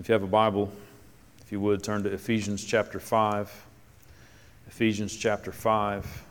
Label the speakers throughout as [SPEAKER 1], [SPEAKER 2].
[SPEAKER 1] If you have a Bible, if you would, turn to Ephesians chapter 5. Ephesians chapter 5.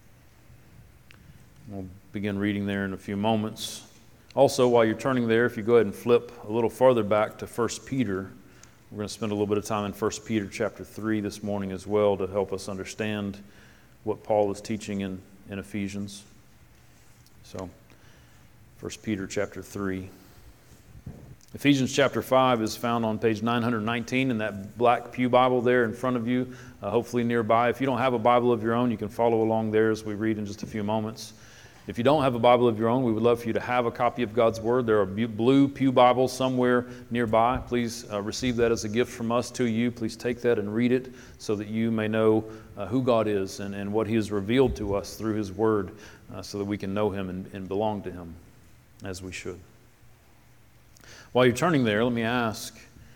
[SPEAKER 1] We'll begin reading there in a few moments. Also, while you're turning there, if you go ahead and flip a little farther back to 1 Peter, we're going to spend a little bit of time in 1 Peter chapter 3 this morning as well to help us understand what Paul is teaching in Ephesians. So, 1 Peter chapter 3. Ephesians chapter 5 is found on page 919 in that black pew Bible there in front of you, hopefully nearby. If you don't have a Bible of your own, you can follow along there as we read in just a few moments. If you don't have a Bible of your own, we would love for you to have a copy of God's Word. There are blue pew Bibles somewhere nearby. Please receive that as a gift from us to you. Please take that and read it so that you may know who God is and what He has revealed to us through His Word so that we can know Him and belong to Him as we should. While you're turning there, let me ask,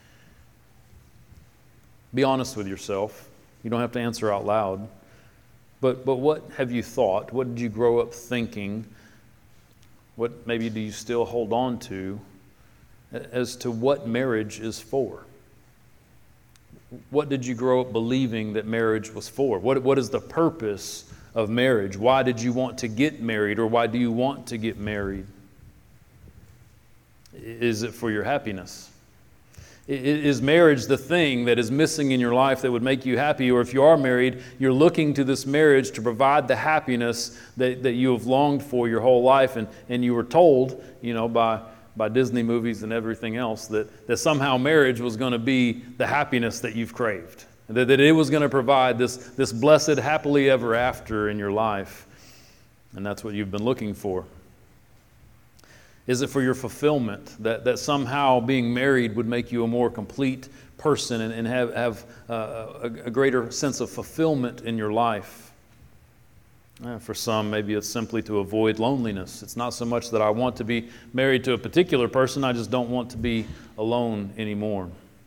[SPEAKER 1] be honest with yourself. You don't have to answer out loud. But what have you thought? What did you grow up thinking? What maybe do you still hold on to as to what marriage is for? What did you grow up believing that marriage was for? What is the purpose of marriage? Why did you want to get married, or why do you want to get married? Is it for your happiness? Is marriage the thing that is missing in your life that would make you happy? Or if you are married, you're looking to this marriage to provide the happiness that you have longed for your whole life, and you were told, by Disney movies and everything else that somehow marriage was going to be the happiness that you've craved. That it was going to provide this blessed happily ever after in your life. And that's what you've been looking for. Is it for your fulfillment, that somehow being married would make you a more complete person and have a greater sense of fulfillment in your life? For some, maybe it's simply to avoid loneliness. It's not so much that I want to be married to a particular person, I just don't want to be alone anymore.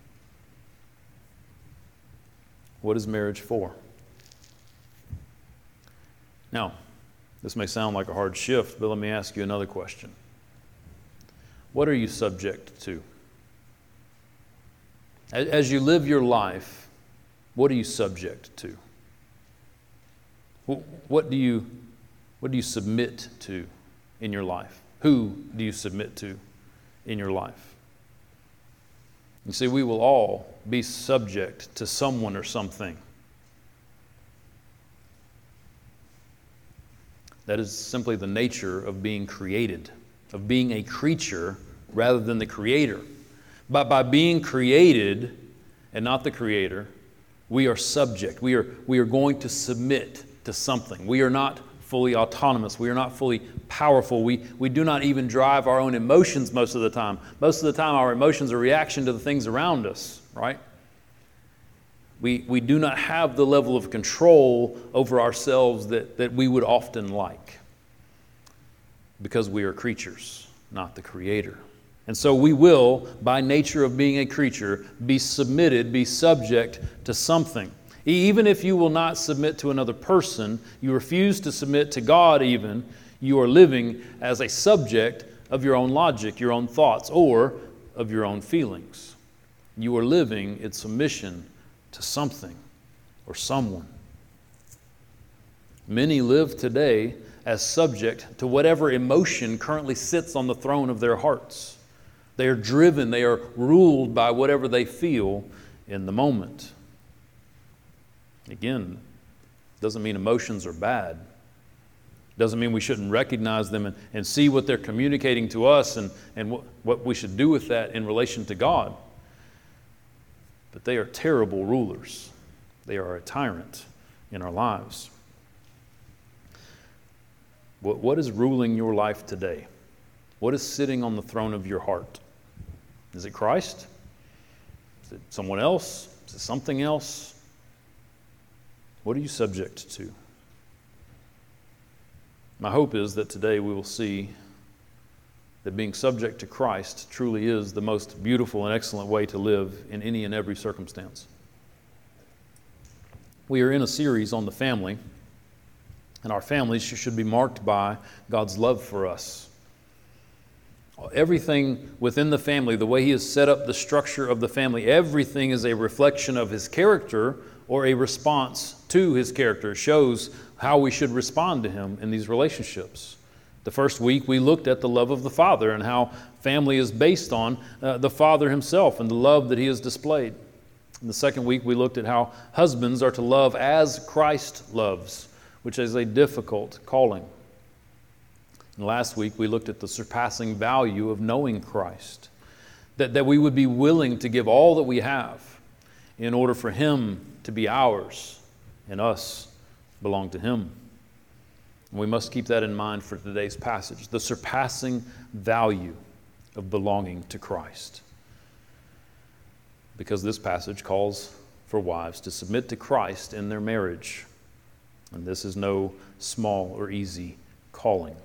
[SPEAKER 1] What is marriage for? Now, this may sound like a hard shift, but let me ask you another question. What are you subject to? As you live your life, what are you subject to? What do you submit to in your life? Who do you submit to in your life? You see, we will all be subject to someone or something. That is simply the nature of being created, of being a creature rather than the creator. But by being created and not the creator, we are subject. We are going to submit to something. We are not fully autonomous. We are not fully powerful. We do not even drive our own emotions most of the time. Most of the time our emotions are a reaction to the things around us, right? We do not have the level of control over ourselves that we would often like, because we are creatures, not the creator. And so we will, by nature of being a creature, be subject to something. Even if you will not submit to another person, you refuse to submit to God even, you are living as a subject of your own logic, your own thoughts, or of your own feelings. You are living in submission to something or someone. Many live today as subject to whatever emotion currently sits on the throne of their hearts. They are driven, they are ruled by whatever they feel in the moment. Again, doesn't mean emotions are bad. Doesn't mean we shouldn't recognize them and see what they're communicating to us and what we should do with that in relation to God. But they are terrible rulers. They are a tyrant in our lives. What is ruling your life today? What is sitting on the throne of your heart? Is it Christ? Is it someone else? Is it something else? What are you subject to? My hope is that today we will see that being subject to Christ truly is the most beautiful and excellent way to live in any and every circumstance. We are in a series on the family, and our families should be marked by God's love for us. Everything within the family, the way He has set up the structure of the family, everything is a reflection of His character or a response to His character. It shows how we should respond to Him in these relationships. The first week we looked at the love of the Father and how family is based on the Father Himself and the love that He has displayed. In the second week we looked at how husbands are to love as Christ loves, which is a difficult calling. And last week we looked at the surpassing value of knowing Christ, that we would be willing to give all that we have in order for Him to be ours and us belong to Him. And we must keep that in mind for today's passage, the surpassing value of belonging to Christ. Because this passage calls for wives to submit to Christ in their marriage. And this is no small or easy calling.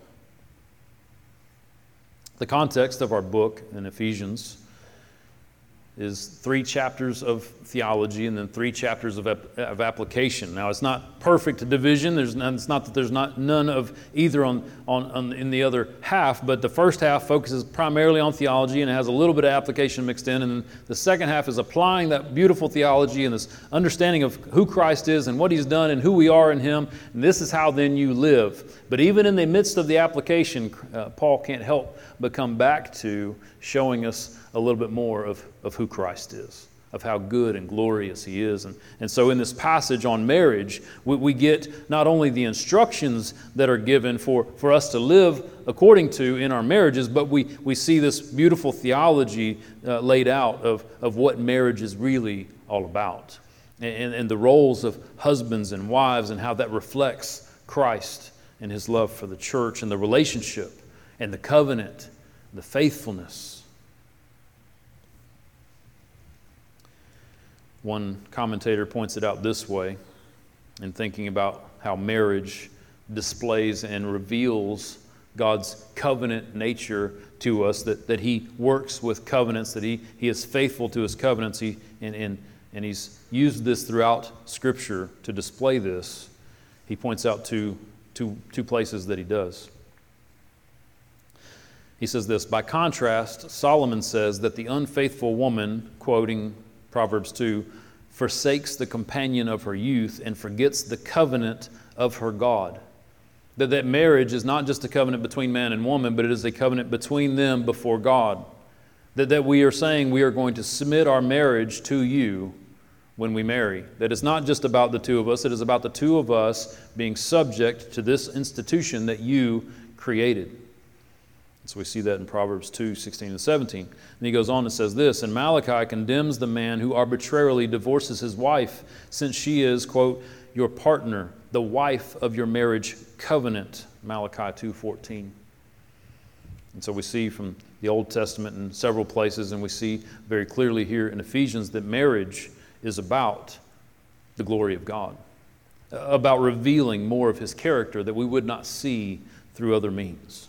[SPEAKER 1] The context of our book in Ephesians is 3 chapters of theology and then 3 chapters of application. Now, it's not perfect division. It's not that there's none of either in the other half, but the first half focuses primarily on theology and it has a little bit of application mixed in, and then the second half is applying that beautiful theology and this understanding of who Christ is and what He's done and who we are in Him, and this is how then you live. But even in the midst of the application, Paul can't help but come back to showing us a little bit more of who Christ is, of how good and glorious He is. And so in this passage on marriage, we get not only the instructions that are given for us to live according to in our marriages, but we see this beautiful theology laid out of what marriage is really all about. And the roles of husbands and wives and how that reflects Christ and His love for the church and the relationship and the covenant, the faithfulness. One commentator points it out this way in thinking about how marriage displays and reveals God's covenant nature to us, that He works with covenants, that He is faithful to His covenants, and He's used this throughout Scripture to display this. He points out two places that He does. He says this, by contrast, Solomon says that the unfaithful woman, quoting Proverbs 2, forsakes the companion of her youth and forgets the covenant of her God. That marriage is not just a covenant between man and woman, but it is a covenant between them before God. That we are saying we are going to submit our marriage to you when we marry. That it's not just about the two of us, it is about the two of us being subject to this institution that you created. So we see that in Proverbs 2, 16 and 17. And he goes on and says this, and Malachi condemns the man who arbitrarily divorces his wife, since she is, quote, your partner, the wife of your marriage covenant, Malachi 2:14. And so we see from the Old Testament in several places, and we see very clearly here in Ephesians that marriage is about the glory of God, about revealing more of His character that we would not see through other means.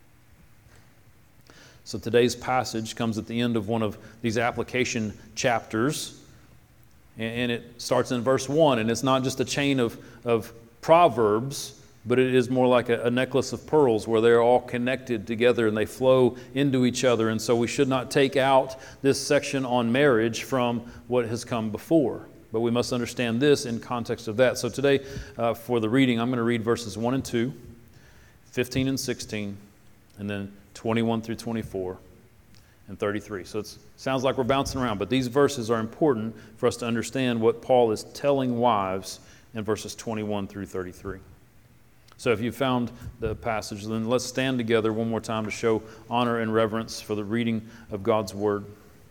[SPEAKER 1] So today's passage comes at the end of one of these application chapters, and it starts in verse 1, and it's not just a chain of proverbs, but it is more like a necklace of pearls where they're all connected together and they flow into each other. And so we should not take out this section on marriage from what has come before, but we must understand this in context of that. So today, for the reading, I'm going to read verses 1 and 2, 15 and 16, and then 21 through 24 and 33. So it sounds like we're bouncing around, but these verses are important for us to understand what Paul is telling wives in verses 21 through 33. So if you found the passage, then let's stand together one more time to show honor and reverence for the reading of God's Word.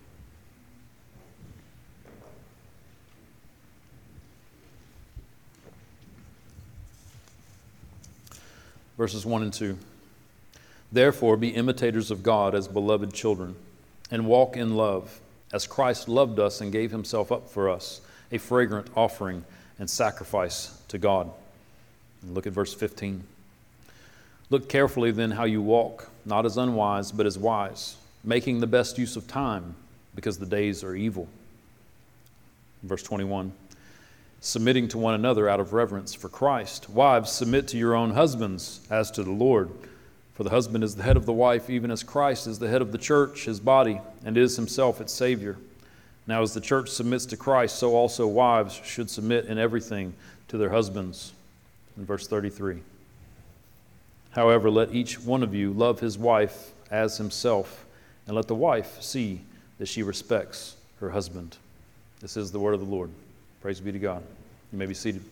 [SPEAKER 1] Verses 1 and 2. Therefore, be imitators of God as beloved children, and walk in love, as Christ loved us and gave Himself up for us, a fragrant offering and sacrifice to God. And look at verse 15. Look carefully then how you walk, not as unwise, but as wise, making the best use of time, because the days are evil. Verse 21. Submitting to one another out of reverence for Christ. Wives, submit to your own husbands as to the Lord. For the husband is the head of the wife, even as Christ is the head of the church, his body, and is himself its Savior. Now as the church submits to Christ, so also wives should submit in everything to their husbands. In verse 33. However, let each one of you love his wife as himself, and let the wife see that she respects her husband. This is the word of the Lord. Praise be to God. You may be seated.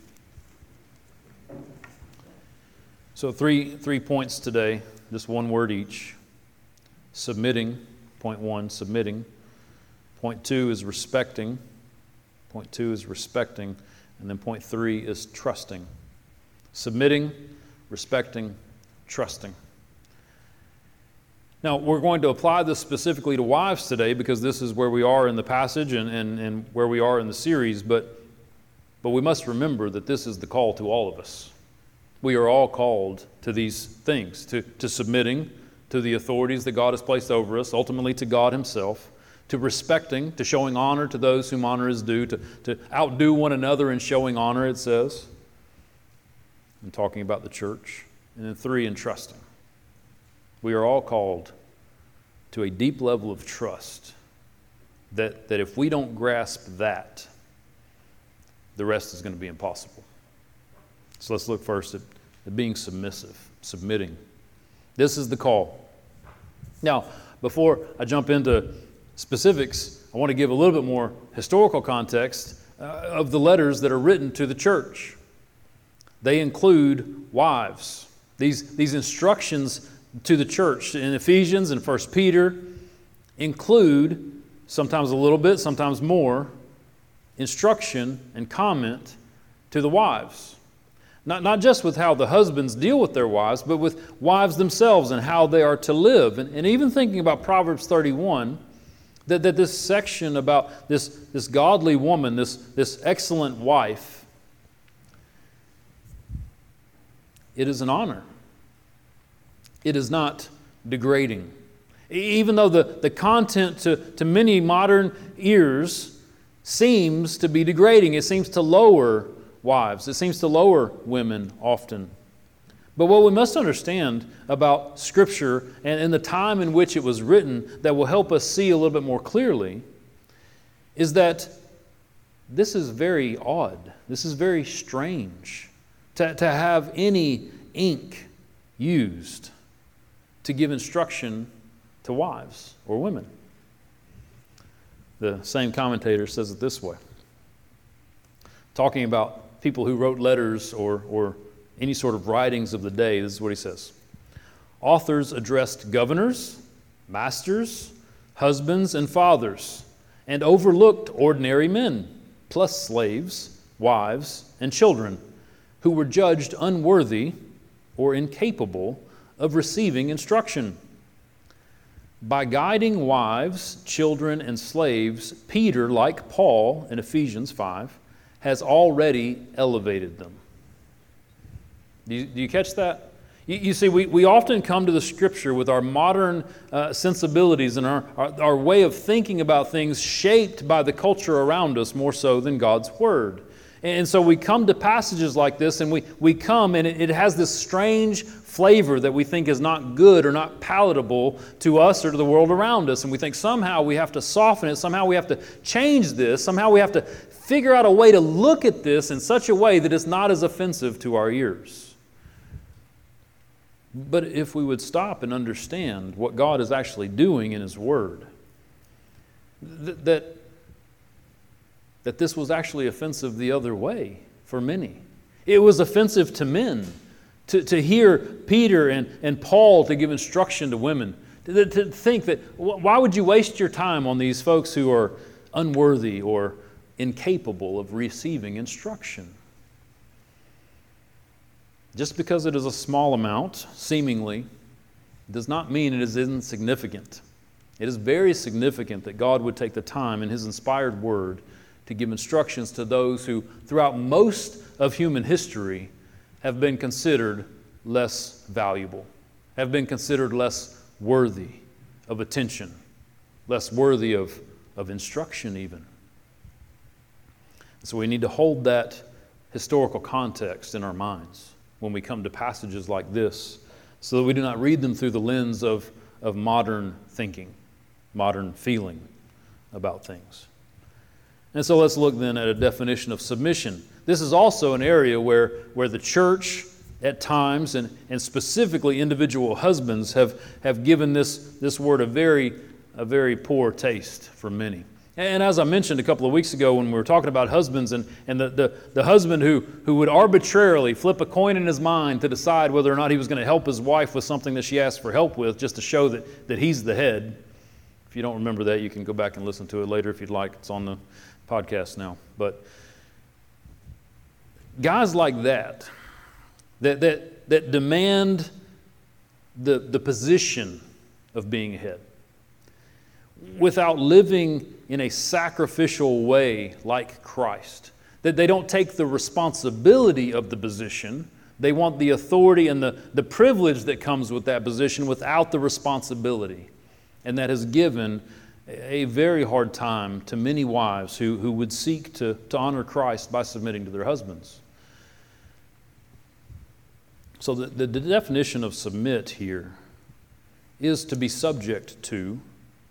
[SPEAKER 1] So three points today, just one word each. Submitting, point 1, submitting. Point 2 is respecting. Point 2 is respecting. And then point 3 is trusting. Submitting, respecting, trusting. Now, we're going to apply this specifically to wives today because this is where we are in the passage and where we are in the series, but we must remember that this is the call to all of us. We are all called to these things, to submitting to the authorities that God has placed over us, ultimately to God himself, to respecting, to showing honor to those whom honor is due, to outdo one another in showing honor, it says. I'm talking about the church. And then 3, in trusting. We are all called to a deep level of trust that if we don't grasp that, the rest is going to be impossible. So let's look first at being submissive, submitting. This is the call. Now, before I jump into specifics, I want to give a little bit more historical context of the letters that are written to the church. They include wives. These instructions to the church in Ephesians and 1 Peter include, sometimes a little bit, sometimes more, instruction and comment to the wives. Not just with how the husbands deal with their wives, but with wives themselves and how they are to live. And even thinking about Proverbs 31, that this section about this godly woman, this excellent wife, it is an honor. It is not degrading. Even though the content to many modern ears seems to be degrading, it seems to lower wives. It seems to lower women often. But what we must understand about Scripture and the time in which it was written that will help us see a little bit more clearly is that this is very odd. This is very strange to have any ink used to give instruction to wives or women. The same commentator says it this way, talking about people who wrote letters or any sort of writings of the day. This is what he says. Authors addressed governors, masters, husbands, and fathers, and overlooked ordinary men, plus slaves, wives, and children, who were judged unworthy or incapable of receiving instruction. By guiding wives, children, and slaves, Peter, like Paul in Ephesians 5, has already elevated them. Do you catch that? You see, we often come to the Scripture with our modern sensibilities and our way of thinking about things shaped by the culture around us more so than God's Word. And so we come to passages like this and we come and it has this strange flavor that we think is not good or not palatable to us or to the world around us. And we think somehow we have to soften it, somehow we have to change this, somehow we have to figure out a way to look at this in such a way that it's not as offensive to our ears. But if we would stop and understand what God is actually doing in His Word, that this was actually offensive the other way for many. It was offensive to men to hear Peter and Paul to give instruction to women, to think that why would you waste your time on these folks who are unworthy or incapable of receiving instruction? Just because it is a small amount, seemingly, does not mean it is insignificant. It is very significant that God would take the time in His inspired Word to give instructions to those who, throughout most of human history, have been considered less valuable, have been considered less worthy of attention, less worthy of instruction even. So we need to hold that historical context in our minds when we come to passages like this so that we do not read them through the lens of modern thinking, modern feeling about things. And so let's look then at a definition of submission. This is also an area where the church at times, and specifically individual husbands, have given this word a very poor taste for many. And as I mentioned a couple of weeks ago when we were talking about husbands and the husband who would arbitrarily flip a coin in his mind to decide whether or not he was going to help his wife with something that she asked for help with, just to show that he's the head. If you don't remember that, you can go back and listen to it later if you'd like. It's on the podcast now. But guys like that demand the position of being a head without living in a sacrificial way like Christ. That they don't take the responsibility of the position. They want the authority and the privilege that comes with that position without the responsibility. And that has given a very hard time to many wives who would seek to honor Christ by submitting to their husbands. So the definition of submit here is to be subject to,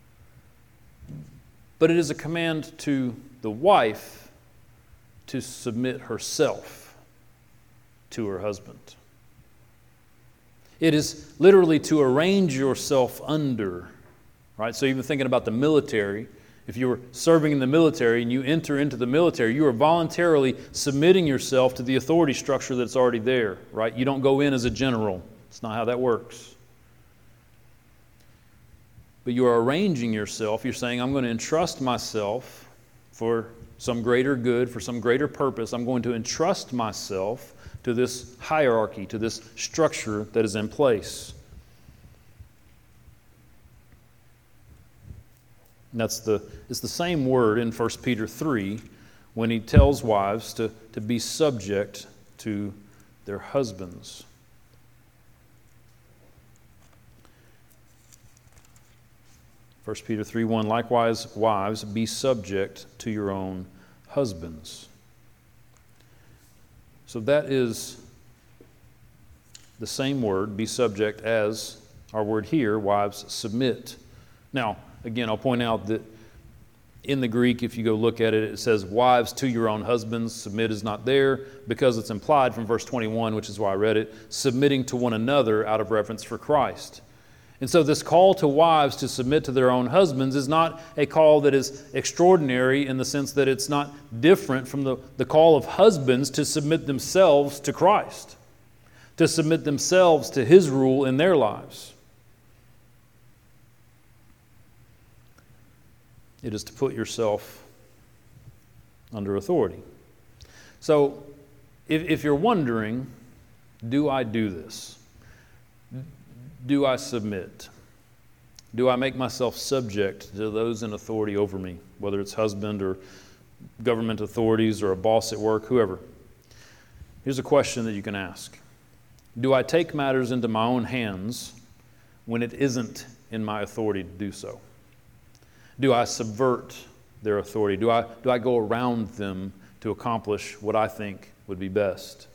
[SPEAKER 1] but it is a command to the wife to submit herself to her husband. It is literally to arrange yourself under, right? So even thinking about the military, if you were serving in the military and you enter into the military, you are voluntarily submitting yourself to the authority structure that's already there, right? You don't go in as a general. It's not how that works. But you are arranging yourself. You're saying, I'm going to entrust myself for some greater good, for some greater purpose. I'm going to entrust myself to this hierarchy, to this structure that is in place. And it's the same word in 1 Peter 3 when he tells wives to be subject to their husbands. 1 Peter 3:1, likewise, wives, be subject to your own husbands. So that is the same word, be subject, as our word here, wives, submit. Now, again, I'll point out that in the Greek, if you go look at it, it says, wives to your own husbands. Submit is not there because it's implied from verse 21, which is why I read it, submitting to one another out of reverence for Christ. And so this call to wives to submit to their own husbands is not a call that is extraordinary in the sense that it's not different from the call of husbands to submit themselves to Christ, to submit themselves to His rule in their lives. It is to put yourself under authority. So if you're wondering, do I do this? Do I submit? Do I make myself subject to those in authority over me, whether it's husband or government authorities or a boss at work, whoever? Here's a question that you can ask. Do I take matters into my own hands when it isn't in my authority to do so? Do I subvert their authority? Do I go around them to accomplish what I think would be best?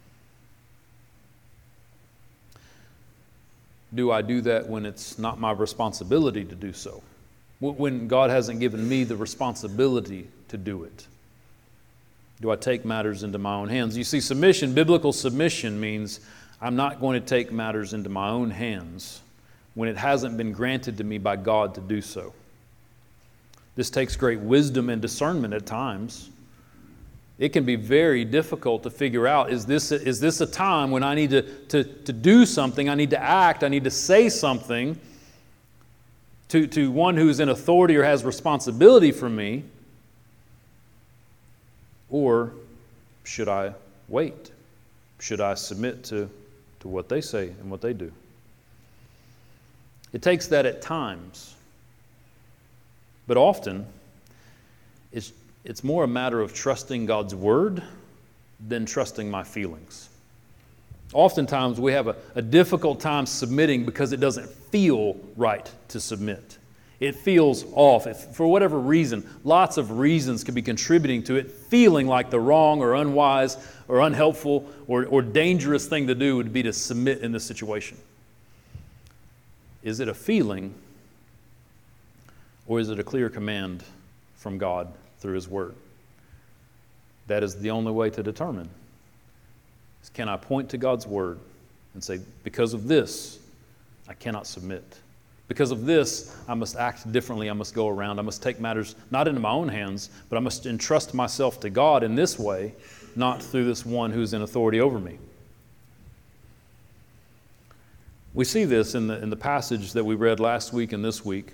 [SPEAKER 1] Do I do that when it's not my responsibility to do so? When God hasn't given me the responsibility to do it? Do I take matters into my own hands? You see, submission, biblical submission, means I'm not going to take matters into my own hands when it hasn't been granted to me by God to do so. This takes great wisdom and discernment at times. It can be very difficult to figure out, is this a time when I need to do something, I need to act, I need to say something to one who's in authority or has responsibility for me? Or should I wait? Should I submit to what they say and what they do? It takes that at times. But often, it's more a matter of trusting God's Word than trusting my feelings. Oftentimes, we have a difficult time submitting because it doesn't feel right to submit. It feels off. For whatever reason, lots of reasons could be contributing to it feeling like the wrong or unwise or unhelpful or dangerous thing to do would be to submit in this situation. Is it a feeling, or is it a clear command from God through His Word? That is the only way to determine. Can I point to God's Word and say, because of this, I cannot submit. Because of this, I must act differently. I must go around. I must take matters not into my own hands, but I must entrust myself to God in this way, not through this one who's in authority over me. We see this in the passage that we read last week and this week.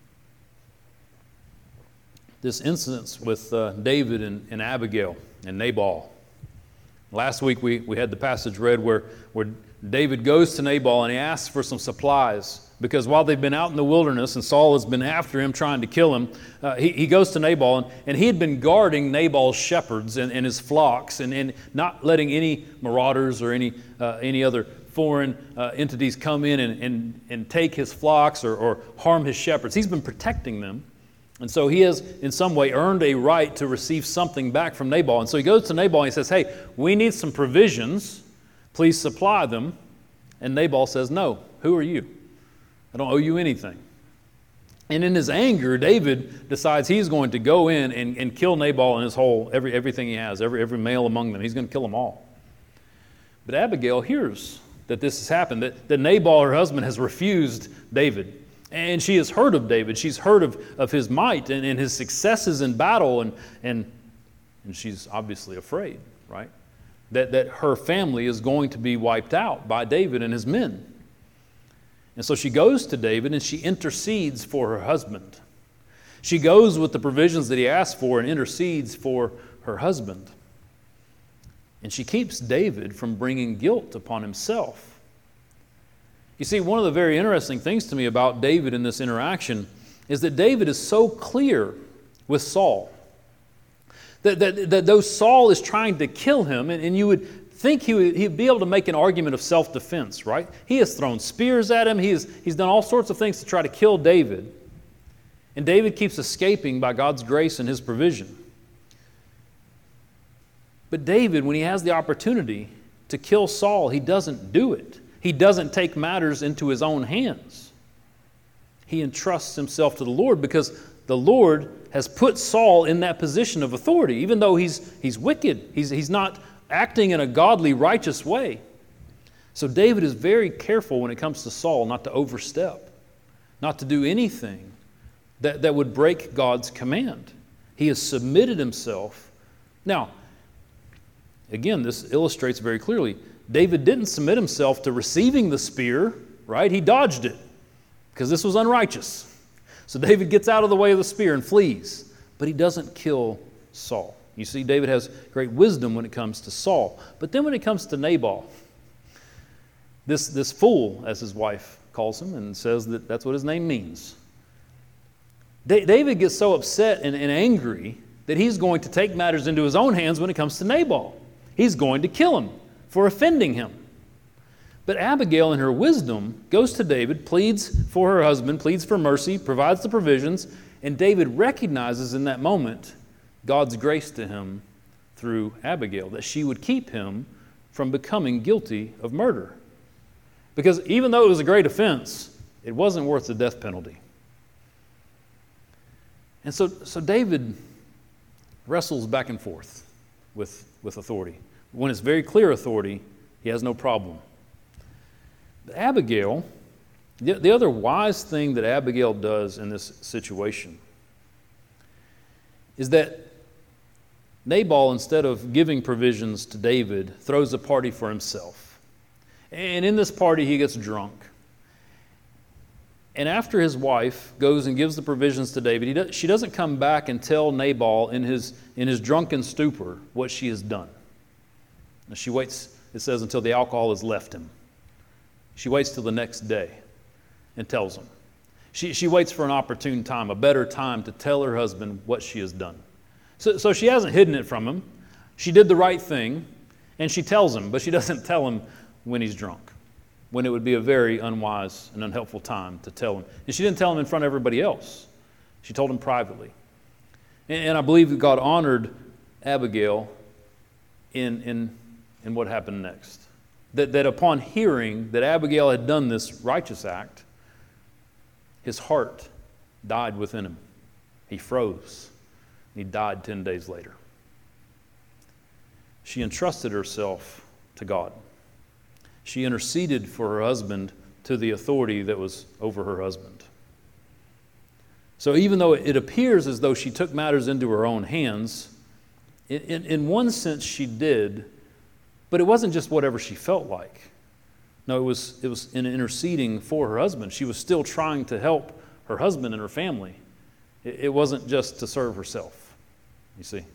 [SPEAKER 1] This incident with David and Abigail and Nabal. Last week we had the passage read where David goes to Nabal and he asks for some supplies, because while they've been out in the wilderness and Saul has been after him trying to kill him, he goes to Nabal and he had been guarding Nabal's shepherds and his flocks and not letting any marauders or any other foreign entities come in and take his flocks or harm his shepherds. He's been protecting them. And so he has, in some way, earned a right to receive something back from Nabal. And so he goes to Nabal and he says, hey, we need some provisions. Please supply them. And Nabal says, no, who are you? I don't owe you anything. And in his anger, David decides he's going to go in and kill Nabal and his whole, everything he has, every male among them. He's going to kill them all. But Abigail hears that this has happened, that Nabal, her husband, has refused David. And she has heard of David. She's heard of his might and his successes in battle, and she's obviously afraid, right? That her family is going to be wiped out by David and his men. And so she goes to David and she intercedes for her husband. She goes with the provisions that he asked for and intercedes for her husband. And she keeps David from bringing guilt upon himself. You see, one of the very interesting things to me about David in this interaction is that David is so clear with Saul. That though Saul is trying to kill him, and you would think he'd be able to make an argument of self-defense, right? He has thrown spears at him. He's done all sorts of things to try to kill David. And David keeps escaping by God's grace and His provision. But David, when he has the opportunity to kill Saul, he doesn't do it. He doesn't take matters into his own hands. He entrusts himself to the Lord because the Lord has put Saul in that position of authority, even though he's wicked. He's not acting in a godly, righteous way. So David is very careful when it comes to Saul not to overstep, not to do anything that would break God's command. He has submitted himself. Now, again, this illustrates very clearly, David didn't submit himself to receiving the spear, right? He dodged it because this was unrighteous. So David gets out of the way of the spear and flees, but he doesn't kill Saul. You see, David has great wisdom when it comes to Saul. But then when it comes to Nabal, this fool, as his wife calls him, and says that that's what his name means. David gets so upset and angry that he's going to take matters into his own hands when it comes to Nabal. He's going to kill him for offending him. But Abigail, in her wisdom, goes to David, pleads for her husband, pleads for mercy, provides the provisions, and David recognizes in that moment God's grace to him through Abigail, that she would keep him from becoming guilty of murder. Because even though it was a great offense, it wasn't worth the death penalty. And so David wrestles back and forth with authority. When it's very clear authority, he has no problem. But Abigail, the other wise thing that Abigail does in this situation is that Nabal, instead of giving provisions to David, throws a party for himself. And in this party, he gets drunk. And after his wife goes and gives the provisions to David, she doesn't come back and tell Nabal in his drunken stupor what she has done. Now she waits, it says, until the alcohol has left him. She waits till the next day and tells him. She waits for an opportune time, a better time to tell her husband what she has done. So she hasn't hidden it from him. She did the right thing, and she tells him, but she doesn't tell him when he's drunk, when it would be a very unwise and unhelpful time to tell him. And she didn't tell him in front of everybody else. She told him privately. And I believe that God honored Abigail in what happened next. That upon hearing that Abigail had done this righteous act, his heart died within him. He froze. He died 10 days later. She entrusted herself to God. She interceded for her husband to the authority that was over her husband. So even though it appears as though she took matters into her own hands, in one sense she did, but it wasn't just whatever she felt like. No, it was in interceding for her husband. She was still trying to help her husband and her family. It wasn't just to serve herself, you see.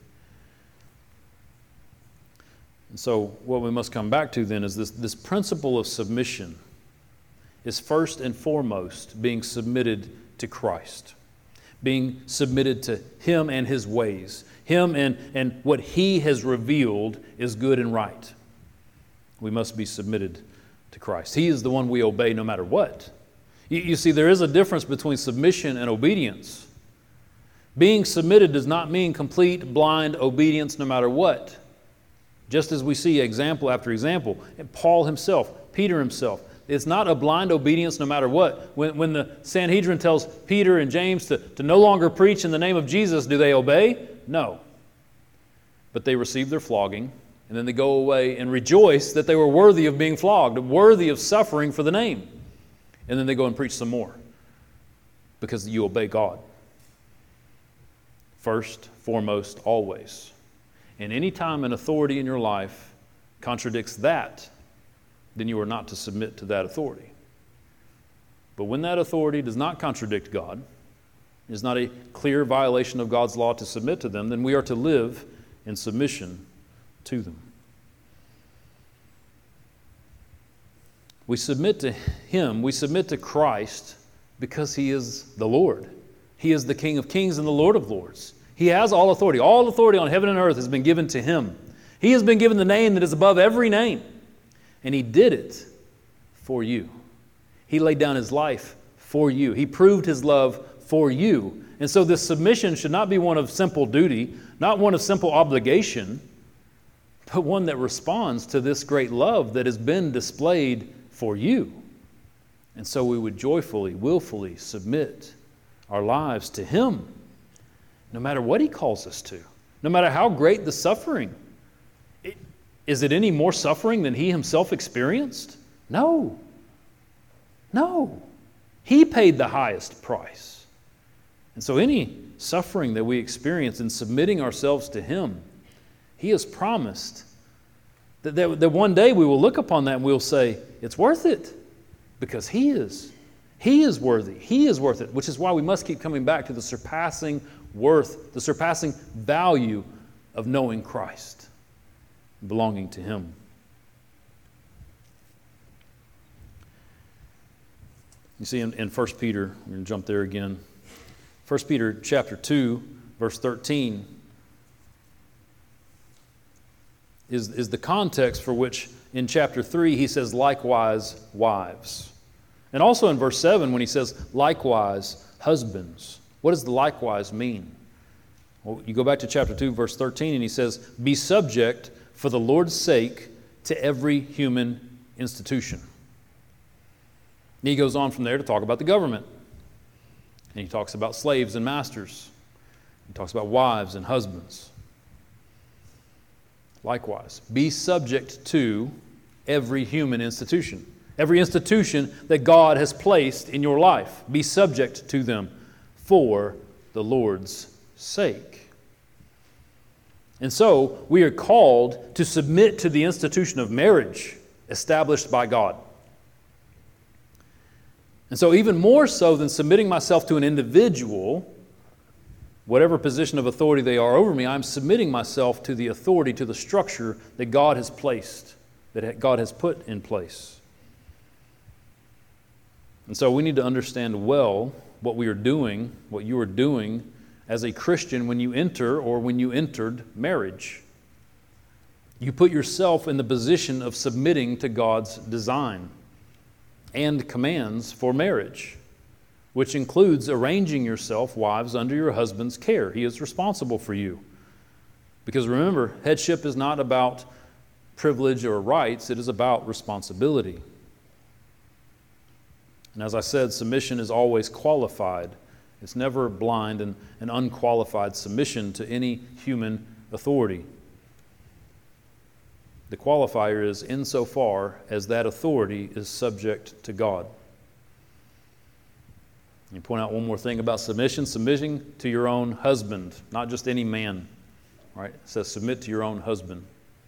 [SPEAKER 1] And so what we must come back to then is this principle of submission is first and foremost being submitted to Christ, being submitted to Him and His ways. Him and what He has revealed is good and right. We must be submitted to Christ. He is the one we obey no matter what. You see, there is a difference between submission and obedience. Being submitted does not mean complete, blind obedience no matter what. Just as we see example after example, and Paul himself, Peter himself, it's not a blind obedience no matter what. When the Sanhedrin tells Peter and James to no longer preach in the name of Jesus, do they obey? No. But they receive their flogging, and then they go away and rejoice that they were worthy of being flogged, worthy of suffering for the name. And then they go and preach some more because you obey God. First, foremost, always. And any time an authority in your life contradicts that, then you are not to submit to that authority. But when that authority does not contradict God, is not a clear violation of God's law to submit to them, then we are to live in submission to them. We submit to Him, we submit to Christ because He is the Lord. He is the King of Kings and the Lord of Lords. He has all authority. All authority on heaven and earth has been given to Him. He has been given the name that is above every name. And He did it for you. He laid down His life for you. He proved His love for you. And so this submission should not be one of simple duty, not one of simple obligation, but one that responds to this great love that has been displayed for you. And so we would joyfully, willfully submit our lives to Him, no matter what He calls us to, no matter how great the suffering. Is it any more suffering than He Himself experienced? No. No. He paid the highest price. And so any suffering that we experience in submitting ourselves to Him, He has promised that one day we will look upon that and we'll say, it's worth it, because He is. He is worthy. He is worth it, which is why we must keep coming back to the surpassing worth, the surpassing value of knowing Christ, belonging to Him. You see in 1 Peter, we're going to jump there again. 1 Peter chapter 2, verse 13 is the context for which in chapter 3 he says, likewise, wives. And also in verse 7 when he says, likewise, husbands. What does the likewise mean? Well, you go back to chapter 2, verse 13, and he says, be subject for the Lord's sake to every human institution. And he goes on from there to talk about the government. And he talks about slaves and masters. He talks about wives and husbands. Likewise, be subject to every human institution. Every institution that God has placed in your life. Be subject to them for the Lord's sake. And so, we are called to submit to the institution of marriage established by God. And so even more so than submitting myself to an individual, whatever position of authority they are over me, I'm submitting myself to the authority, to the structure that God has placed, that God has put in place. And so we need to understand well what we are doing, what you are doing as a Christian when you enter or when you entered marriage. You put yourself in the position of submitting to God's design and commands for marriage, which includes arranging yourself, wives, under your husband's care. He is responsible for you. Because remember, headship is not about privilege or rights, it is about responsibility. And as I said, submission is always qualified. It's never blind and unqualified submission to any human authority. The qualifier is insofar as that authority is subject to God. You point out one more thing about submission. Submitting to your own husband, not just any man. Right? It says submit to your own husband.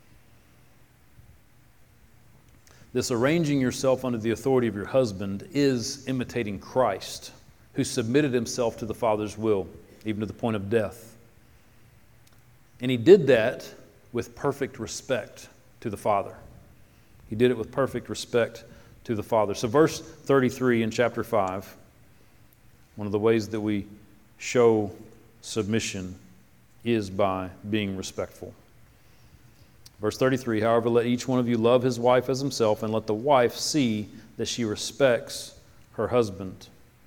[SPEAKER 1] This arranging yourself under the authority of your husband is imitating Christ, who submitted himself to the Father's will, even to the point of death. And he did that with perfect respect to the Father. He did it with perfect respect to the Father. So verse 33 in chapter 5, one of the ways that we show submission is by being respectful. Verse 33, however, let each one of you love his wife as himself, and let the wife see that she respects her husband.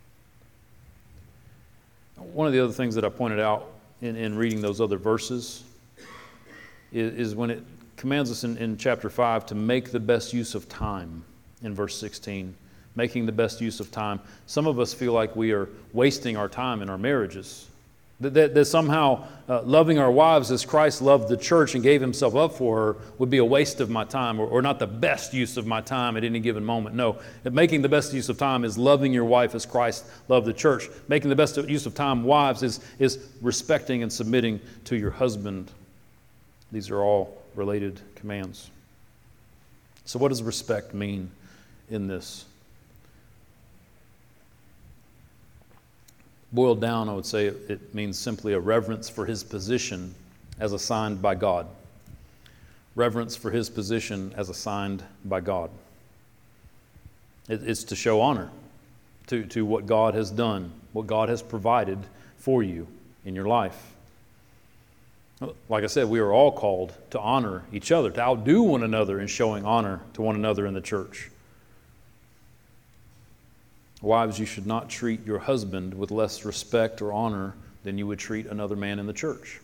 [SPEAKER 1] One of the other things that I pointed out in reading those other verses is when it commands us in chapter 5 to make the best use of time in verse 16. Making the best use of time. Some of us feel like we are wasting our time in our marriages. That somehow loving our wives as Christ loved the church and gave himself up for her would be a waste of my time or not the best use of my time at any given moment. No, making the best use of time is loving your wife as Christ loved the church. Making the best use of time, wives, is respecting and submitting to your husband. These are all related commands. So what does respect mean in this? Boiled down, I would say it means simply a reverence for his position as assigned by God. Reverence for his position as assigned by God. It's to show honor to what God has done, what God has provided for you in your life. Like I said, we are all called to honor each other, to outdo one another in showing honor to one another in the church. Wives, you should not treat your husband with less respect or honor than you would treat another man in the church.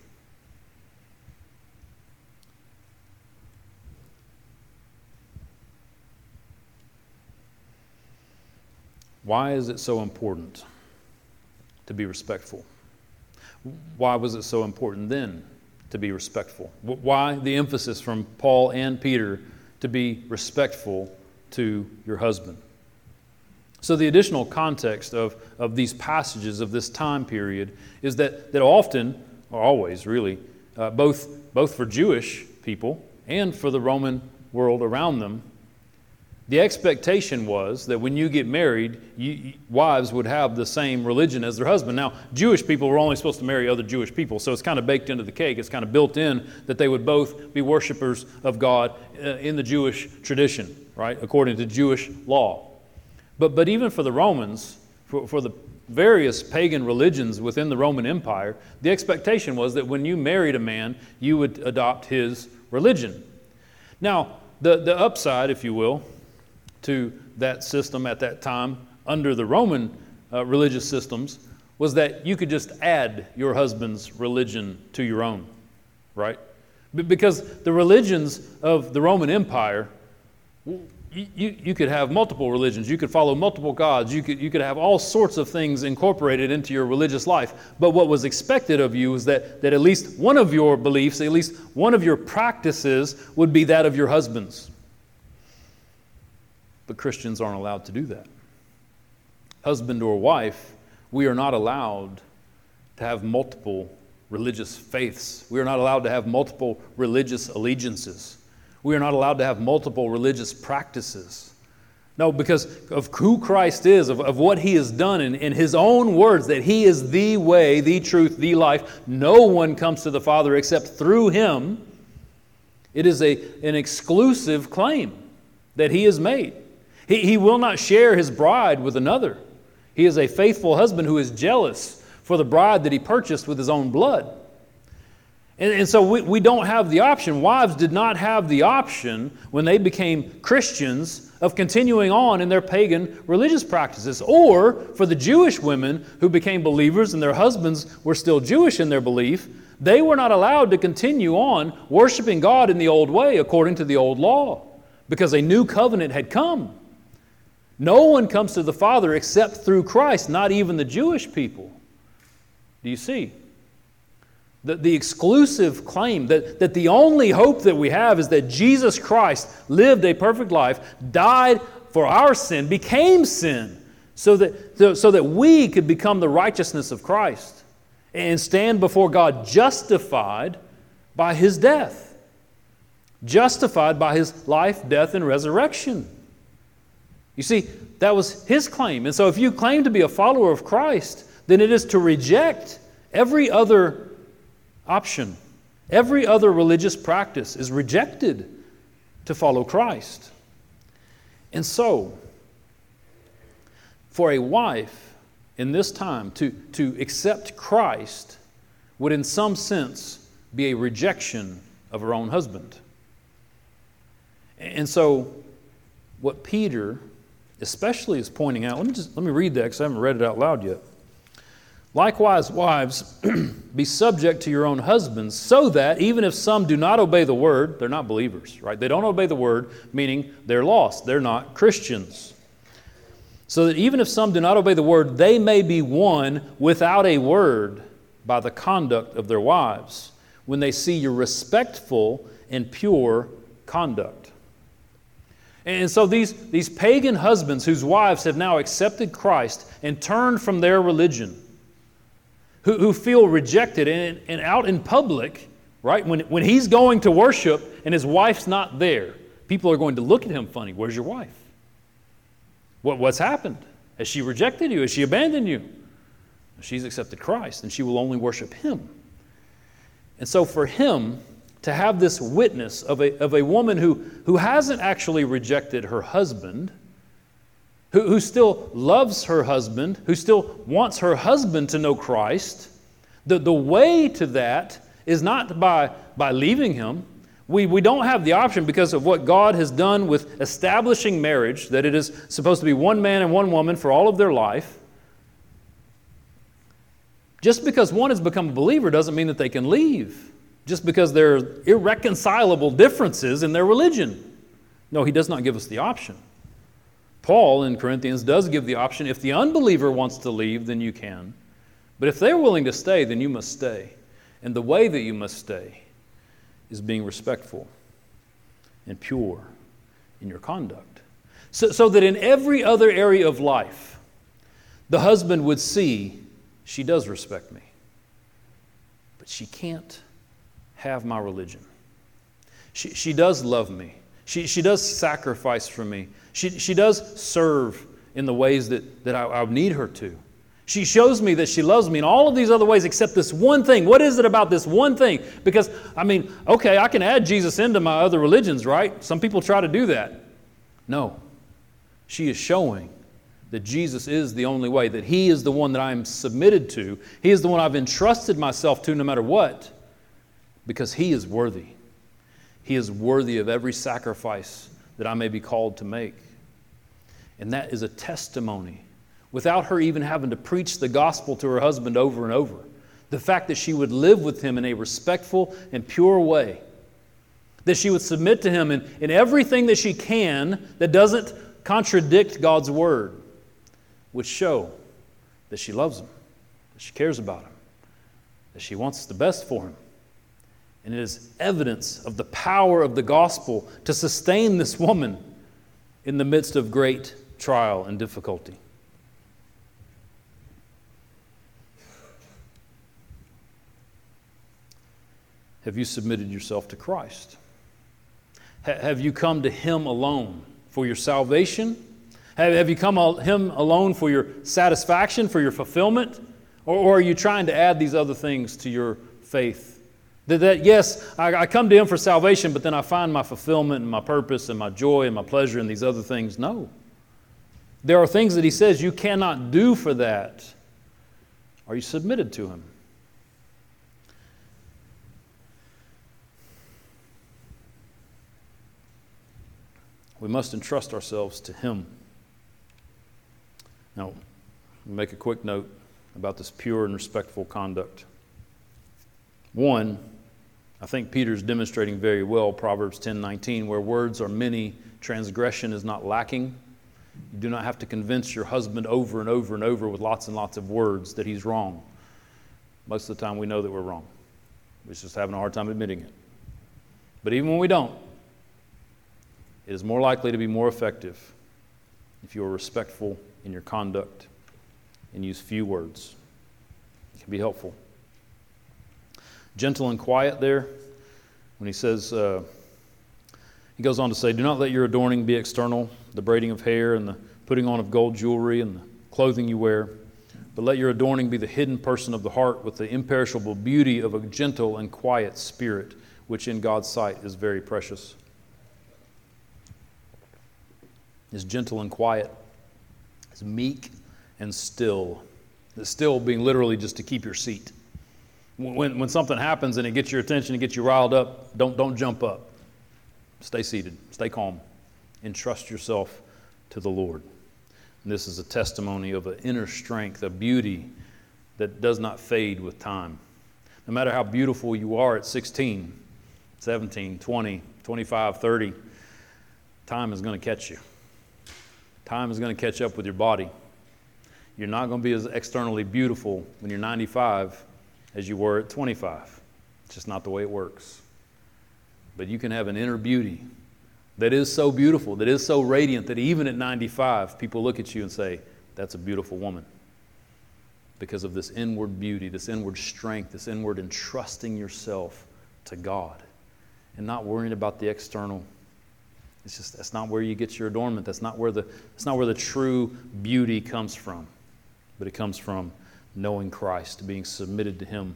[SPEAKER 1] Why is it so important to be respectful? Why was it so important then to be respectful? Why the emphasis from Paul and Peter to be respectful to your husband? So the additional context of these passages of this time period is that often, or always really, both for Jewish people and for the Roman world around them, the expectation was that when you get married, wives would have the same religion as their husband. Now, Jewish people were only supposed to marry other Jewish people, so it's kind of baked into the cake. It's kind of built in that they would both be worshipers of God in the Jewish tradition, right, according to Jewish law. But even for the Romans, for the various pagan religions within the Roman Empire, the expectation was that when you married a man, you would adopt his religion. Now, the upside, if you will, to that system at that time under the Roman religious systems was that you could just add your husband's religion to your own, right? Because the religions of the Roman Empire, you could have multiple religions. You could follow multiple gods. You could have all sorts of things incorporated into your religious life. But what was expected of you is that at least one of your beliefs, at least one of your practices would be that of your husband's. But Christians aren't allowed to do that. Husband or wife, we are not allowed to have multiple religious faiths. We are not allowed to have multiple religious allegiances. We are not allowed to have multiple religious practices. No, because of who Christ is, of what He has done in His own words, that He is the way, the truth, the life. No one comes to the Father except through Him. It is an exclusive claim that He has made. He will not share His bride with another. He is a faithful husband who is jealous for the bride that He purchased with His own blood. And so we don't have the option. Wives did not have the option when they became Christians of continuing on in their pagan religious practices. Or for the Jewish women who became believers and their husbands were still Jewish in their belief, they were not allowed to continue on worshiping God in the old way according to the old law because a new covenant had come. No one comes to the Father except through Christ, not even the Jewish people. Do you see? The exclusive claim that the only hope that we have is that Jesus Christ lived a perfect life, died for our sin, became sin, so that we could become the righteousness of Christ and stand before God justified by His death, justified by His life, death, and resurrection. You see, that was His claim. And so if you claim to be a follower of Christ, then it is to reject every other option. Every other religious practice is rejected to follow Christ. And so, for a wife in this time to accept Christ would in some sense be a rejection of her own husband. And so, what Peter especially is pointing out, let me read that because I haven't read it out loud yet. Likewise, wives, be subject to your own husbands, so that even if some do not obey the word, they're not believers, right? They don't obey the word, meaning they're lost. They're not Christians. So that even if some do not obey the word, they may be won without a word by the conduct of their wives, when they see your respectful and pure conduct. And so these pagan husbands whose wives have now accepted Christ and turned from their religion, who feel rejected and out in public, right? When he's going to worship and his wife's not there, people are going to look at him funny. Where's your wife? What's happened? Has she rejected you? Has she abandoned you? She's accepted Christ, and she will only worship Him. And so for him to have this witness of a woman who hasn't actually rejected her husband, who still loves her husband, who still wants her husband to know Christ, the way to that is not by leaving him. We don't have the option because of what God has done with establishing marriage, that it is supposed to be one man and one woman for all of their life. Just because one has become a believer doesn't mean that they can leave. Just because there are irreconcilable differences in their religion. No, he does not give us the option. Paul in Corinthians does give the option. If the unbeliever wants to leave, then you can. But if they're willing to stay, then you must stay. And the way that you must stay is being respectful and pure in your conduct. So that in every other area of life, the husband would see, she does respect me, but she can't have my religion. She does love me. She does sacrifice for me. She does serve in the ways that I need her to. She shows me that she loves me in all of these other ways except this one thing. What is it about this one thing? Because, okay, I can add Jesus into my other religions, right? Some people try to do that. No. She is showing that Jesus is the only way, that He is the one that I am submitted to. He is the one I've entrusted myself to no matter what, because He is worthy. He is worthy of every sacrifice that I may be called to make. And that is a testimony, without her even having to preach the gospel to her husband over and over. The fact that she would live with him in a respectful and pure way. That she would submit to him in everything that she can that doesn't contradict God's word, would show that she loves him, that she cares about him, that she wants the best for him. And it is evidence of the power of the gospel to sustain this woman in the midst of great trial and difficulty. Have you submitted yourself to Christ? Have you come to Him alone for your salvation? Have you come to Him alone for your satisfaction, for your fulfillment? Or are you trying to add these other things to your faith? That yes, I come to Him for salvation, but then I find my fulfillment and my purpose and my joy and my pleasure in these other things. No. There are things that He says you cannot do for that. Are you submitted to Him? We must entrust ourselves to Him. Now, I'll make a quick note about this pure and respectful conduct. One, I think Peter's demonstrating very well Proverbs 10:19, where words are many, transgression is not lacking. You do not have to convince your husband over and over and over with lots and lots of words that he's wrong. Most of the time we know that we're wrong. We're just having a hard time admitting it. But even when we don't, it is more likely to be more effective if you are respectful in your conduct and use few words. It can be helpful. Gentle and quiet there, when he says, he goes on to say, do not let your adorning be external, the braiding of hair and the putting on of gold jewelry and the clothing you wear, but let your adorning be the hidden person of the heart with the imperishable beauty of a gentle and quiet spirit, which in God's sight is very precious. Is gentle and quiet, is meek and still. The still being literally just to keep your seat. When something happens and it gets your attention, it gets you riled up, don't jump up. Stay seated, stay calm, entrust yourself to the Lord. And this is a testimony of an inner strength, a beauty that does not fade with time. No matter how beautiful you are at 16, 17, 20, 25, 30, time is going to catch you. Time is going to catch up with your body. You're not going to be as externally beautiful when you're 95 as you were at 25. It's just not the way it works. But you can have an inner beauty that is so beautiful, that is so radiant, that even at 95, people look at you and say, that's a beautiful woman. Because of this inward beauty, this inward strength, this inward entrusting yourself to God and not worrying about the external. It's just, that's not where you get your adornment. That's not where the true beauty comes from. But it comes from knowing Christ, being submitted to Him.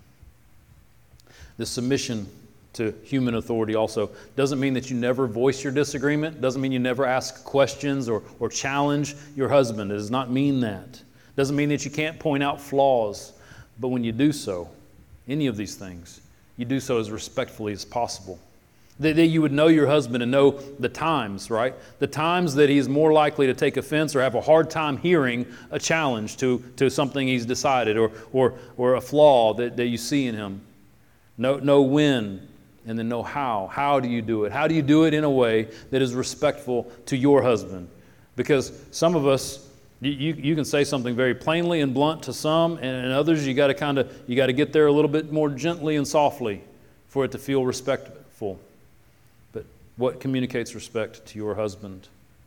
[SPEAKER 1] This submission to human authority also doesn't mean that you never voice your disagreement. Doesn't mean you never ask questions or challenge your husband. It does not mean that. Doesn't mean that you can't point out flaws. But when you do so, any of these things, you do so as respectfully as possible. That you would know your husband and know the times, right? The times that he's more likely to take offense or have a hard time hearing a challenge to something he's decided or a flaw that you see in him. Know when and then know how. How do you do it? How do you do it in a way that is respectful to your husband? Because some of us, you can say something very plainly and blunt to some, and others you got to get there a little bit more gently and softly for it to feel respectful. But what communicates respect to your husband?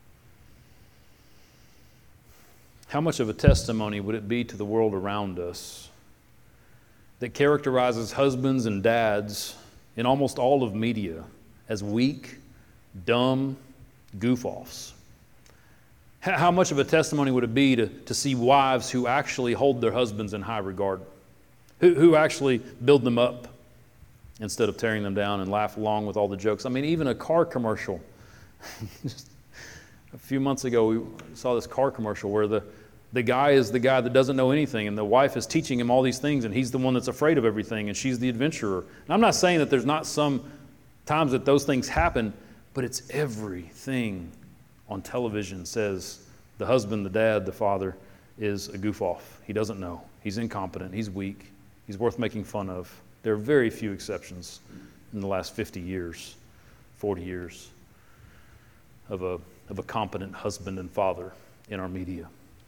[SPEAKER 1] How much of a testimony would it be to the world around us that characterizes husbands and dads in almost all of media as weak, dumb goof-offs? How much of a testimony would it be to see wives who actually hold their husbands in high regard, who actually build them up instead of tearing them down and laugh along with all the jokes? I mean, even a car commercial. Just a few months ago, we saw this car commercial where the guy is the guy that doesn't know anything, and the wife is teaching him all these things, and he's the one that's afraid of everything, and she's the adventurer. And I'm not saying that there's not some times that those things happen, but it's everything on television says the husband, the dad, the father is a goof-off. He doesn't know. He's incompetent. He's weak. He's worth making fun of. There are very few exceptions in the last 50 years, 40 years of a competent husband and father in our media.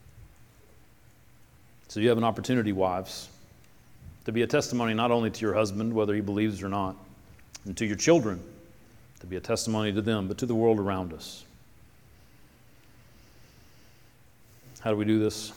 [SPEAKER 1] So you have an opportunity, wives, to be a testimony not only to your husband, whether he believes or not, and to your children, to be a testimony to them, but to the world around us. How do we do this?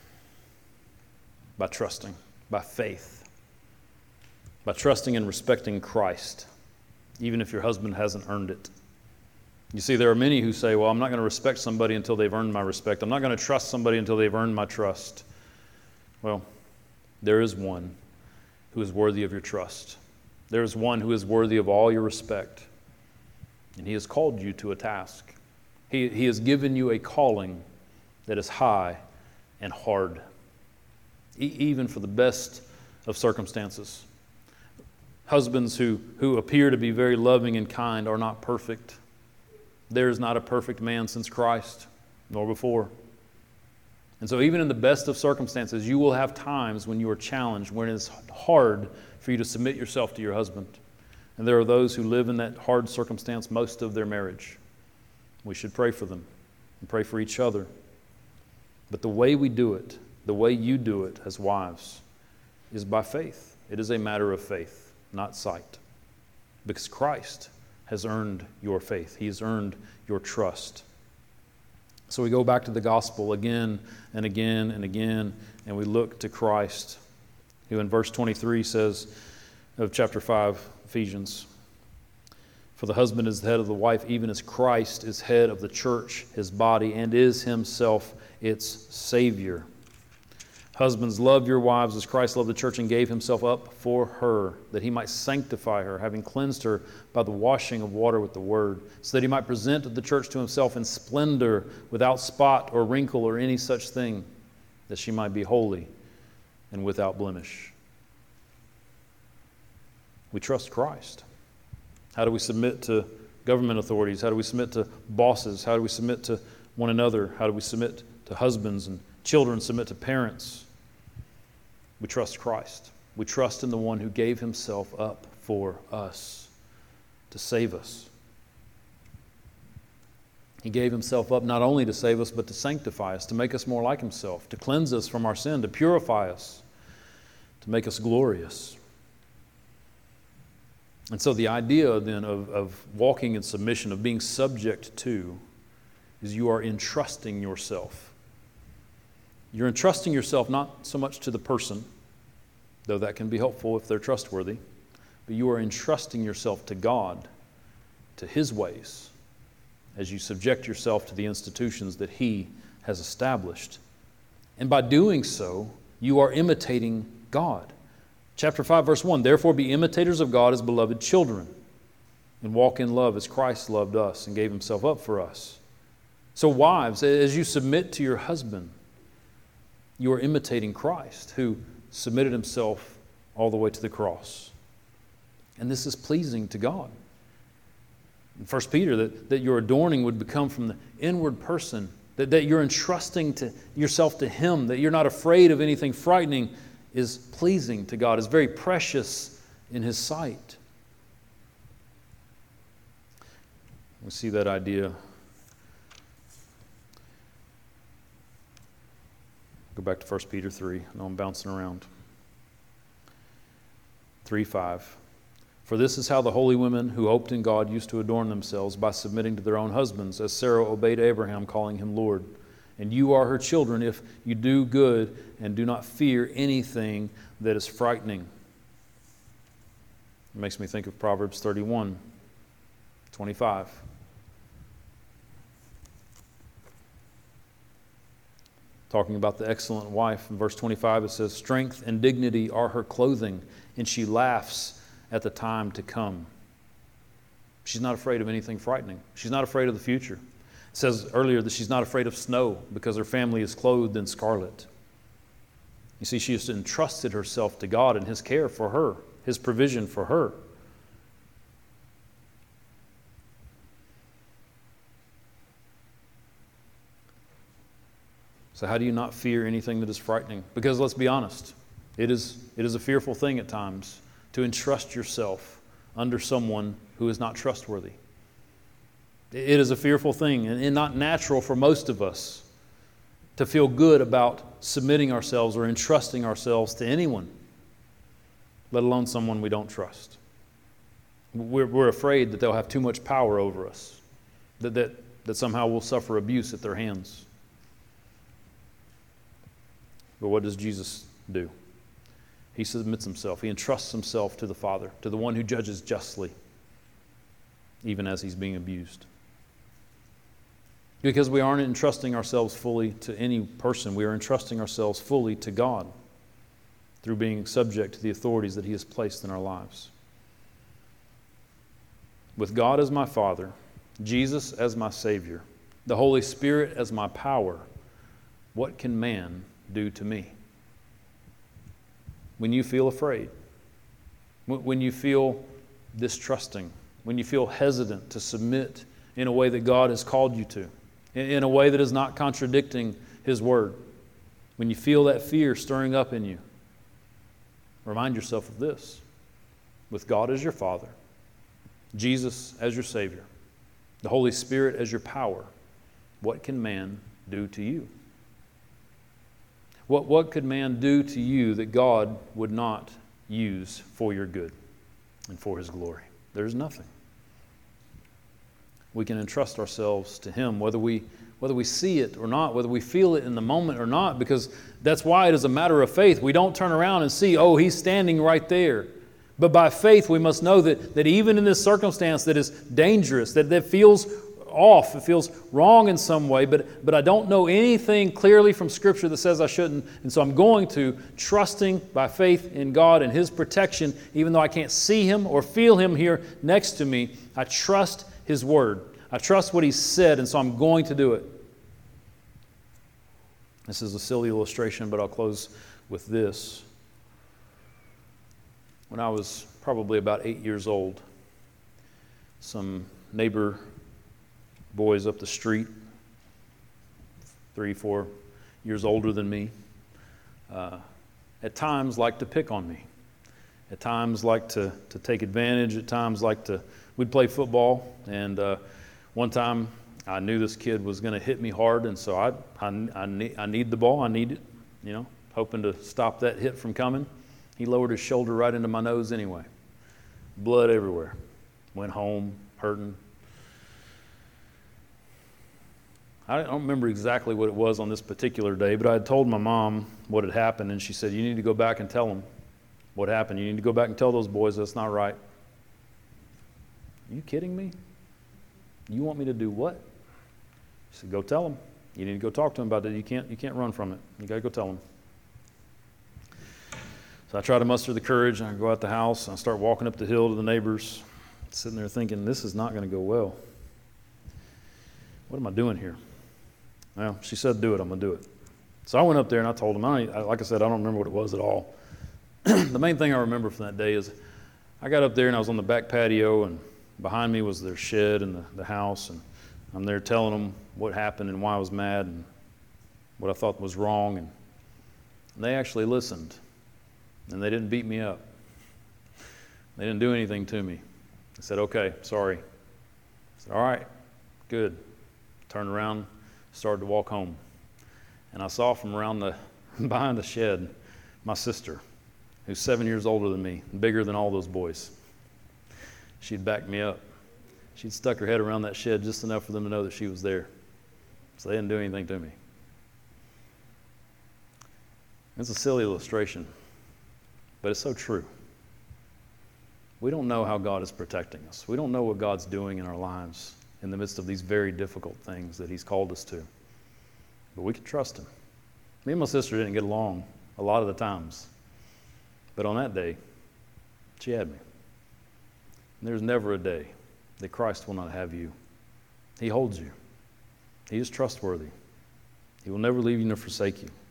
[SPEAKER 1] By trusting, by faith, by trusting and respecting Christ, even if your husband hasn't earned it. You see, there are many who say, well, I'm not going to respect somebody until they've earned my respect. I'm not going to trust somebody until they've earned my trust. Well, there is one who is worthy of your trust. There is one who is worthy of all your respect. And He has called you to a task. He has given you a calling that is high and hard, even for the best of circumstances. Husbands who appear to be very loving and kind are not perfect. There is not a perfect man since Christ, nor before. And so even in the best of circumstances, you will have times when you are challenged, when it's hard for you to submit yourself to your husband. And there are those who live in that hard circumstance most of their marriage. We should pray for them. and pray for each other. But the way we do it, the way you do it as wives, is by faith. It is a matter of faith, not sight. Because Christ has earned your faith. He has earned your trust. So we go back to the gospel again and again and again, and we look to Christ, who in verse 23 says of chapter 5, Ephesians, "For the husband is the head of the wife, even as Christ is head of the church, his body, and is himself its Savior. Husbands, love your wives as Christ loved the church and gave himself up for her, that he might sanctify her, having cleansed her by the washing of water with the word, so that he might present the church to himself in splendor, without spot or wrinkle or any such thing, that she might be holy and without blemish." We trust Christ. How do we submit to government authorities? How do we submit to bosses? How do we submit to one another? How do we submit to husbands, and children submit to parents? We trust Christ. We trust in the one who gave himself up for us to save us. He gave himself up not only to save us, but to sanctify us, to make us more like himself, to cleanse us from our sin, to purify us, to make us glorious. And so the idea then of walking in submission, of being subject to, is you are entrusting yourself. You're entrusting yourself not so much to the person, though that can be helpful if they're trustworthy, but you are entrusting yourself to God, to his ways, as you subject yourself to the institutions that he has established. And by doing so, you are imitating God. Chapter 5, verse 1, "Therefore be imitators of God as beloved children, and walk in love as Christ loved us and gave himself up for us." So wives, as you submit to your husband, you are imitating Christ, who submitted himself all the way to the cross. And this is pleasing to God. In 1 Peter, that your adorning would become from the inward person, that you're entrusting to yourself to him, that you're not afraid of anything frightening, is pleasing to God, is very precious in his sight. We see that idea. Go back to 1 Peter 3. I know I'm bouncing around. 3:5. "For this is how the holy women who hoped in God used to adorn themselves, by submitting to their own husbands, as Sarah obeyed Abraham, calling him Lord. And you are her children if you do good and do not fear anything that is frightening." It makes me think of Proverbs 31:25. Talking about the excellent wife, in verse 25 it says, "Strength and dignity are her clothing, and she laughs at the time to come." She's not afraid of anything frightening. She's not afraid of the future. It says earlier that she's not afraid of snow because her family is clothed in scarlet. You see, she has entrusted herself to God and his care for her, his provision for her. So how do you not fear anything that is frightening? Because let's be honest, it is a fearful thing at times to entrust yourself under someone who is not trustworthy. It is a fearful thing and not natural for most of us to feel good about submitting ourselves or entrusting ourselves to anyone, let alone someone we don't trust. We're afraid that they'll have too much power over us, that somehow we'll suffer abuse at their hands. But what does Jesus do? He submits himself. He entrusts himself to the Father, to the one who judges justly, even as he's being abused. Because we aren't entrusting ourselves fully to any person. We are entrusting ourselves fully to God through being subject to the authorities that he has placed in our lives. With God as my Father, Jesus as my Savior, the Holy Spirit as my power, what can man do to me? When you feel afraid, when you feel distrusting, when you feel hesitant to submit in a way that God has called you to, in a way that is not contradicting his word, when you feel that fear stirring up in you, remind yourself of this. With God as your Father, Jesus as your Savior, the Holy Spirit as your power, what can man do to you? What could man do to you that God would not use for your good and for His glory? There's nothing. We can entrust ourselves to Him, whether we see it or not, whether we feel it in the moment or not, because that's why it is a matter of faith. We don't turn around and see, oh, He's standing right there. But by faith, we must know that even in this circumstance that is dangerous, that feels off, it feels wrong in some way, but I don't know anything clearly from Scripture that says I shouldn't, and so I'm going to, trusting by faith in God and His protection, even though I can't see Him or feel Him here next to me, I trust His Word. I trust what He said, and so I'm going to do it. This is a silly illustration, but I'll close with this. When I was probably about 8 years old, some neighbor boys up the street, 3, 4 years older than me, at times like to pick on me. At times like to take advantage. At times we'd play football, and one time I knew this kid was going to hit me hard, and so I need the ball. I need it, hoping to stop that hit from coming. He lowered his shoulder right into my nose anyway. Blood everywhere. Went home hurting. I don't remember exactly what it was on this particular day, but I had told my mom what had happened, and she said, you need to go back and tell them what happened. You need to go back and tell those boys that's not right. Are you kidding me? You want me to do what? She said, go tell them. You need to go talk to them about it. You can't run from it. You got to go tell them. So I try to muster the courage, and I go out the house, and I start walking up the hill to the neighbors, sitting there thinking, this is not going to go well. What am I doing here? Well, she said, do it. I'm going to do it. So I went up there and I told them, like I said, I don't remember what it was at all. The main thing I remember from that day is I got up there and I was on the back patio, and behind me was their shed and the house, and I'm there telling them what happened and why I was mad and what I thought was wrong, and they actually listened, and they didn't beat me up. They didn't do anything to me. They said, okay, sorry. I said, all right, good. Turned around, started to walk home. And I saw from around behind the shed my sister, who's 7 years older than me, bigger than all those boys. She'd backed me up. She'd stuck her head around that shed just enough for them to know that she was there. So they didn't do anything to me. It's a silly illustration, but it's so true. We don't know how God is protecting us. We don't know what God's doing in our lives in the midst of these very difficult things that He's called us to. But we can trust Him. Me and my sister didn't get along a lot of the times. But on that day, she had me. And there's never a day that Christ will not have you. He holds you. He is trustworthy. He will never leave you nor forsake you.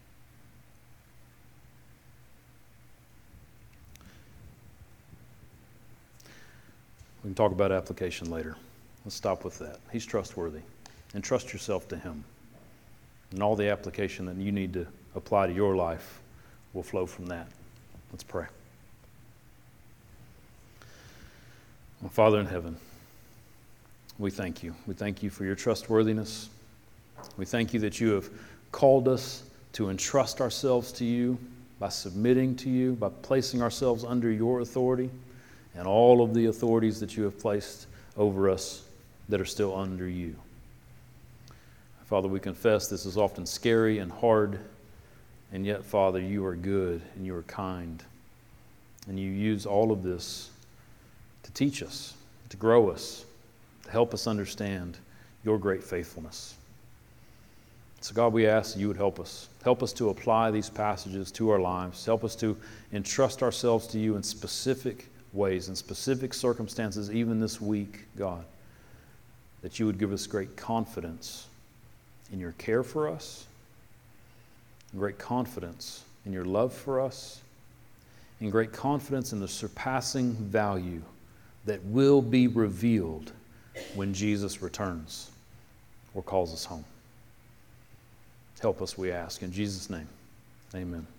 [SPEAKER 1] We can talk about application later. Let's stop with that. He's trustworthy. Entrust yourself to Him. And all the application that you need to apply to your life will flow from that. Let's pray. Well, Father in heaven, we thank you. We thank you for your trustworthiness. We thank you that you have called us to entrust ourselves to you by submitting to you, by placing ourselves under your authority and all of the authorities that you have placed over us that are still under you. Father, we confess this is often scary and hard, and yet, Father, you are good and you are kind, and you use all of this to teach us, to grow us, to help us understand your great faithfulness. So God, we ask that you would help us. Help us to apply these passages to our lives. Help us to entrust ourselves to you in specific ways, in specific circumstances, even this week, God, that you would give us great confidence in your care for us, great confidence in your love for us, and great confidence in the surpassing value that will be revealed when Jesus returns or calls us home. Help us, we ask. In Jesus' name, amen.